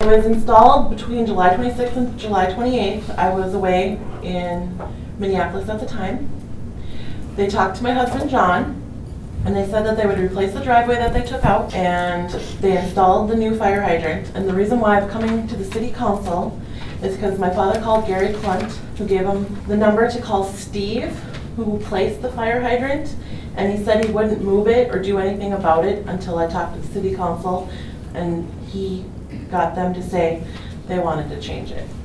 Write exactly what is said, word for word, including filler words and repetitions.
was installed between July twenty-sixth and July twenty-eighth. I was away in Minneapolis at the time. They talked to my husband, John, and they said that they would replace the driveway that they took out, and they installed the new fire hydrant. And the reason why I'm coming to the city council is because my father called Gary Klunt, who gave him the number to call Steve, who placed the fire hydrant, and he said he wouldn't move it or do anything about it until I talked to the city council, and he got them to say they wanted to change it.